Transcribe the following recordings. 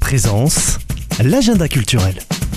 Présence, l'agenda culturel.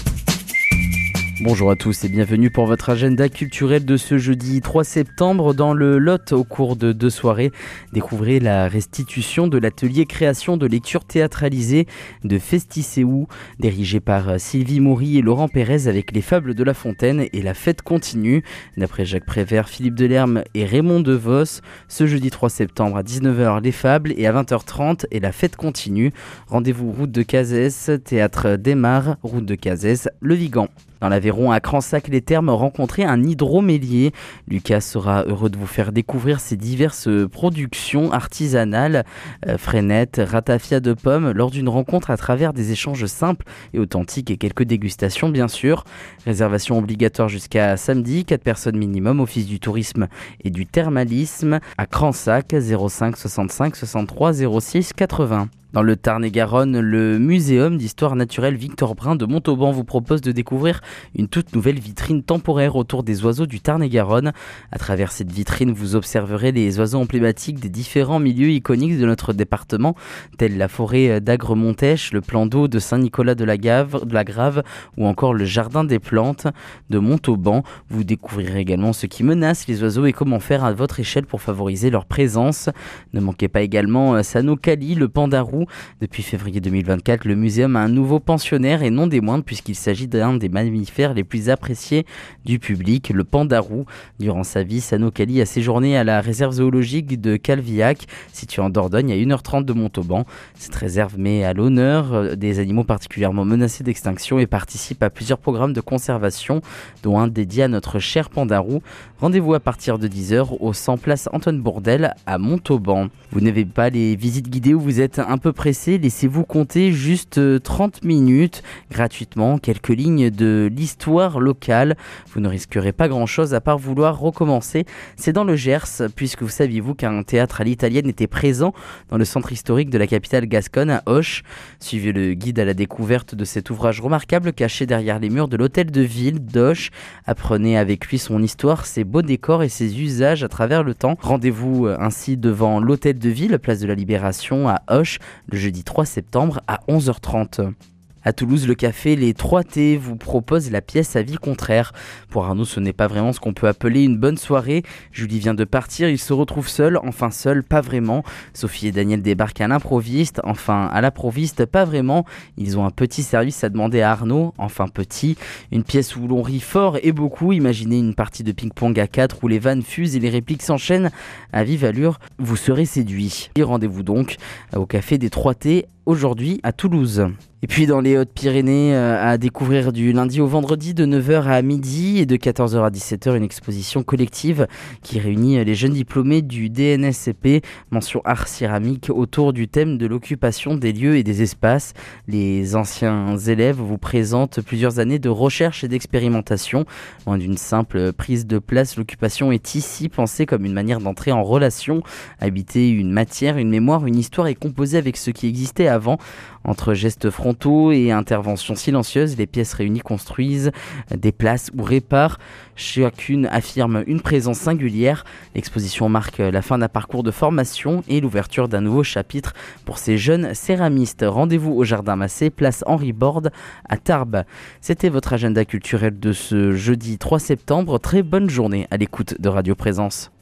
Bonjour à tous et bienvenue pour votre agenda culturel de ce jeudi 3 septembre. Dans le Lot, au cours de 2 soirées, découvrez la restitution de l'atelier création de lecture théâtralisée de Festicéou, dirigé par Sylvie Maury et Laurent Pérez avec les Fables de La Fontaine et La Fête continue. D'après Jacques Prévert, Philippe Delerme et Raymond DeVos, ce jeudi 3 septembre à 19h, les Fables et à 20h30 et La Fête continue. Rendez-vous route de Cazès, théâtre Desmar, route de Cazès, Le Vigan. Dans l'Aveyron, à Cransac-les-Thermes, rencontrez un hydromélier. Lucas sera heureux de vous faire découvrir ses diverses productions artisanales, freinettes, ratafia de pommes, lors d'une rencontre à travers des échanges simples et authentiques et quelques dégustations bien sûr. Réservation obligatoire jusqu'à samedi, 4 personnes minimum, office du tourisme et du thermalisme à Cransac, 05 65 63 06 80. Dans le Tarn-et-Garonne, le Muséum d'histoire naturelle Victor Brun de Montauban vous propose de découvrir une toute nouvelle vitrine temporaire autour des oiseaux du Tarn-et-Garonne. À travers cette vitrine, vous observerez les oiseaux emblématiques des différents milieux iconiques de notre département, tels la forêt d'Agre-Montèche, le plan d'eau de Saint-Nicolas de la Grave ou encore le jardin des plantes de Montauban. Vous découvrirez également ce qui menace les oiseaux et comment faire à votre échelle pour favoriser leur présence. Ne manquez pas également Sanokali, le pandarou. Depuis février 2024, le muséum a un nouveau pensionnaire et non des moindres puisqu'il s'agit d'un des mammifères les plus appréciés du public, le pandarou. Durant sa vie, Sanokali a séjourné à la réserve zoologique de Calviac, située en Dordogne à 1h30 de Montauban. Cette réserve met à l'honneur des animaux particulièrement menacés d'extinction et participe à plusieurs programmes de conservation, dont un dédié à notre cher pandarou. Rendez-vous à partir de 10h au 100 place Antoine Bourdelle à Montauban. Vous n'avez pas les visites guidées où vous êtes un peu pressé, laissez-vous compter juste 30 minutes gratuitement, quelques lignes de l'histoire locale. Vous ne risquerez pas grand-chose à part vouloir recommencer. C'est dans le Gers, puisque vous saviez-vous qu'un théâtre à l'italienne était présent dans le centre historique de la capitale gasconne à Auch. Suivez le guide à la découverte de cet ouvrage remarquable caché derrière les murs de l'hôtel de ville d'Auch. Apprenez avec lui son histoire, ses beaux décors et ses usages à travers le temps. Rendez-vous ainsi devant l'hôtel de ville, place de la Libération à Auch, le jeudi 3 septembre à 11h30. À Toulouse, le café Les 3T vous propose la pièce à vie contraire. Pour Arnaud, ce n'est pas vraiment ce qu'on peut appeler une bonne soirée. Julie vient de partir, il se retrouve seul, enfin seul, pas vraiment. Sophie et Daniel débarquent à l'improviste, enfin à l'improviste, pas vraiment. Ils ont un petit service à demander à Arnaud, enfin petit. Une pièce où l'on rit fort et beaucoup. Imaginez une partie de ping-pong à 4 où les vannes fusent et les répliques s'enchaînent à vive allure. Vous serez séduit. Et rendez-vous donc au café des 3T aujourd'hui à Toulouse. Et puis dans les Hautes-Pyrénées, à découvrir du lundi au vendredi de 9h à midi et de 14h à 17h, une exposition collective qui réunit les jeunes diplômés du DNSCP, mention art céramique, autour du thème de l'occupation des lieux et des espaces. Les anciens élèves vous présentent plusieurs années de recherche et d'expérimentation. Loin d'une simple prise de place, l'occupation est ici pensée comme une manière d'entrer en relation, habiter une matière, une mémoire, une histoire et composer avec ce qui existait avant. Entre gestes frontaux et interventions silencieuses, les pièces réunies construisent, déplacent ou réparent. Chacune affirme une présence singulière. L'exposition marque la fin d'un parcours de formation et l'ouverture d'un nouveau chapitre pour ces jeunes céramistes. Rendez-vous au Jardin Massé, place Henri Borde à Tarbes. C'était votre agenda culturel de ce jeudi 3 septembre. Très bonne journée à l'écoute de Radio Présence.